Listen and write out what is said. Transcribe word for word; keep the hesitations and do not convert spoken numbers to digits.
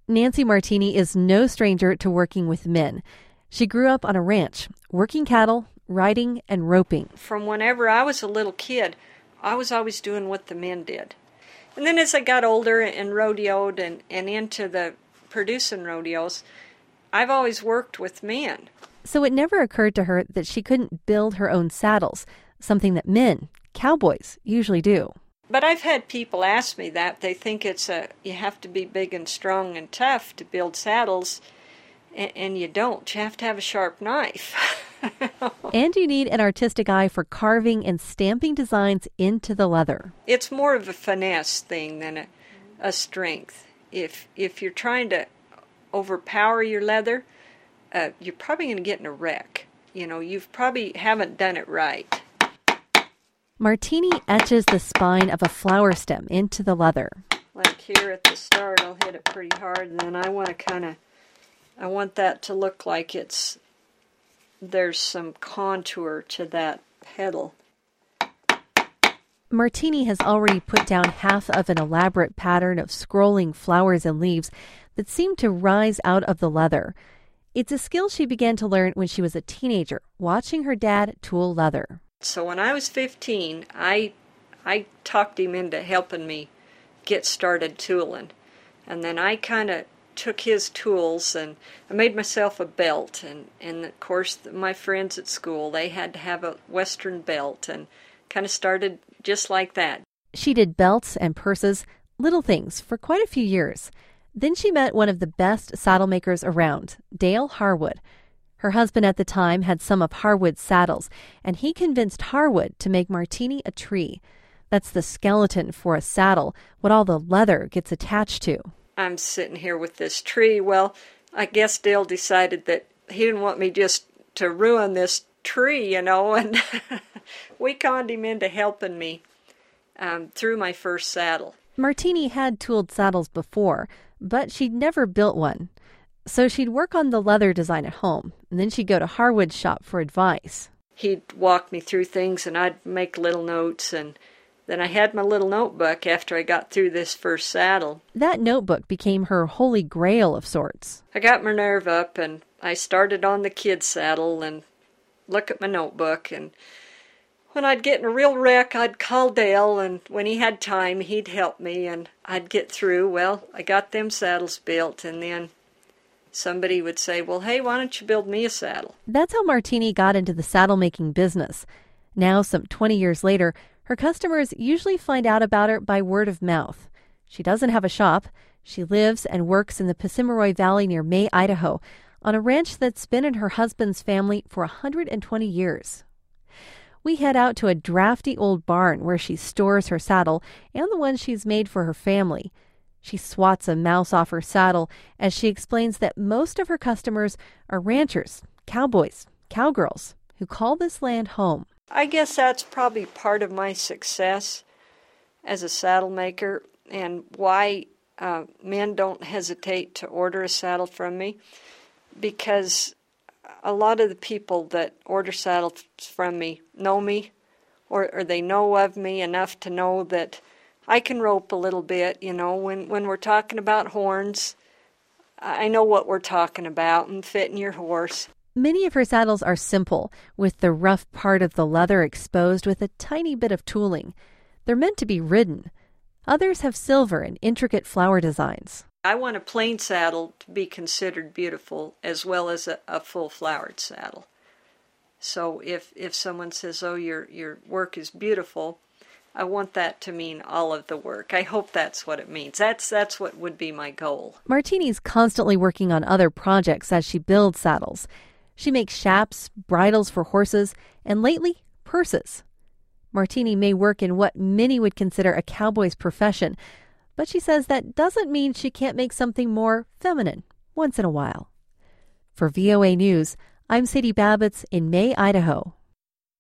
Nancy Martini is no stranger to working with men. She grew up on a ranch, working cattle, riding, and roping. From whenever I was a little kid, I was always doing what the men did. And then as I got older and rodeoed and, and into the producing rodeos, I've always worked with men. So it never occurred to her that she couldn't build her own saddles, something that men, cowboys, usually do. But I've had people ask me that. They think it's a you have to be big and strong and tough to build saddles, and, and you don't. You have to have a sharp knife. And you need an artistic eye for carving and stamping designs into the leather. It's more of a finesse thing than a, a strength. If if you're trying to overpower your leather, uh, you're probably going to get in a wreck. You know, you probably haven't done it right. Martini etches the spine of a flower stem into the leather. Like here at the start, I'll hit it pretty hard, and then I want to kind of, I want that to look like it's, there's some contour to that petal. Martini has already put down half of an elaborate pattern of scrolling flowers and leaves that seem to rise out of the leather. It's a skill she began to learn when she was a teenager, watching her dad tool leather. So when I was fifteen, I I talked him into helping me get started tooling. And then I kind of took his tools and I made myself a belt. And, and of course, my friends at school, they had to have a Western belt and kind of started just like that. She did belts and purses, little things, for quite a few years. Then she met one of the best saddle makers around, Dale Harwood. Her husband at the time had some of Harwood's saddles, and he convinced Harwood to make Martini a tree. That's the skeleton for a saddle, what all the leather gets attached to. I'm sitting here with this tree. Well, I guess Dale decided that he didn't want me just to ruin this tree, you know, and we conned him into helping me um, through my first saddle. Martini had tooled saddles before, but she'd never built one. So she'd work on the leather design at home, and then she'd go to Harwood's shop for advice. He'd walk me through things, and I'd make little notes, and then I had my little notebook after I got through this first saddle. That notebook became her holy grail of sorts. I got my nerve up, and I started on the kid's saddle, and look at my notebook, and when I'd get in a real wreck, I'd call Dale, and when he had time, he'd help me, and I'd get through. Well, I got them saddles built, and then somebody would say, well, hey, why don't you build me a saddle? That's how Martini got into the saddle-making business. Now, some twenty years later, her customers usually find out about her by word of mouth. She doesn't have a shop. She lives and works in the Pissimiroy Valley near May, Idaho, on a ranch that's been in her husband's family for one hundred twenty years. We head out to a drafty old barn where she stores her saddle and the one she's made for her family. She swats a mouse off her saddle as she explains that most of her customers are ranchers, cowboys, cowgirls who call this land home. I guess that's probably part of my success as a saddle maker and why uh, men don't hesitate to order a saddle from me, because a lot of the people that order saddles from me know me, or, or they know of me enough to know that I can rope a little bit. You know, when, when we're talking about horns, I know what we're talking about and fitting your horse. Many of her saddles are simple, with the rough part of the leather exposed with a tiny bit of tooling. They're meant to be ridden. Others have silver and intricate flower designs. I want a plain saddle to be considered beautiful as well as a, a full flowered saddle. So if if someone says, oh, your your work is beautiful, I want that to mean all of the work. I hope that's what it means. That's that's what would be my goal. Martini's constantly working on other projects as she builds saddles. She makes chaps, bridles for horses, and lately, purses. Martini may work in what many would consider a cowboy's profession, but she says that doesn't mean she can't make something more feminine once in a while. For V O A News, I'm Sadie Babbitts in May, Idaho.